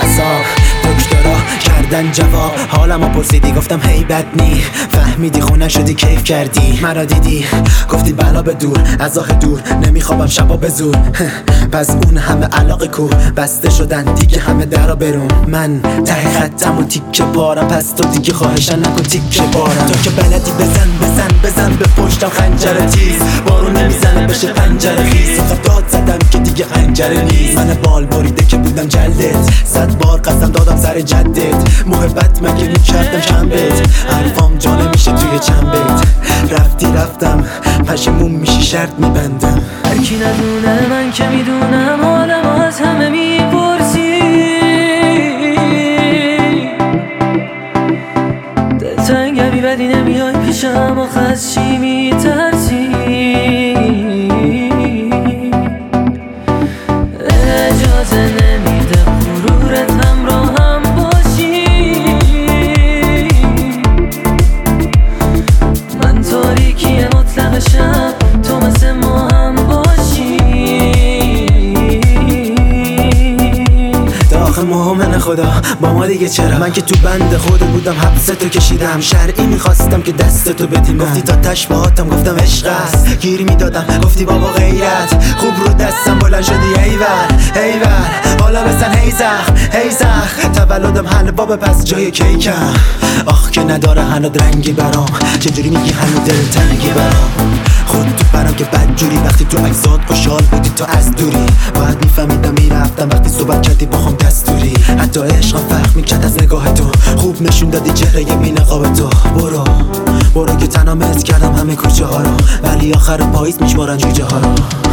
حساب دکترا کردن جواب حالمو پرسیدی گفتم هی بد نی فهمیدی خونه شدی کیف کردی مرا دیدی گفتی بلا به دور از آخ دور نمیخوابم شبا به زور پس اون همه علاقه کو بسته شدن دیگه همه درا برون من ته خطم و تیکه بارم پس تو دیگه خواهشن نکن تیکه بارم تو که بلدی بزن به پشتم خنجر تیز بارون نمیزنه بشه پنجره خیز داد زدم که دیگه خنجره نیست من بال بریده که بودم جلدت 100 بار قسم دادم سر جدت محبت مگه میکردم چنبت حرفام جا نمیشه توی چنبت رفتی رفتم پشیمون میشی شرط میبندم هرکی ندونه من که میدونم حالم از همه میپرسی دلتنگمی ولی نمیای پیشم آخه از چی میترسی اجازه نمیده غرورت همراهم باشی من تاریکی مطلق شب تو مثل ما هم باشی آخه مومن خدا با ما دیگه چرا من که تو بند خود بودم حبستو کشیدم شرعی میخواستم که دستتو بدیم گفتی تا تشباهاتم گفتم عشق است گیر میدادم گفتی بابا غیرت خوب رو دستم بلند شدی ایور حالا بزن هی زخ تولدم حلوا به پس جای کیکم آخ که نداره هنوز رنگی برام چجوری میگی هنوز دلتنگی برام خود تو برام که بدجوری وقتی تو عکسات خوشحال بودی تو از دوری باید میفهمیدم میرفتم وقتی صحبت کردی باخم دستوری حتی عشقم فرق میکرد از نگاه تو خوب نشون دادی چهره بی نقاب تو برو که تنها مست کردم همه کوچه ها رو ولی آخر پاییز میشمارن جوجه ها رو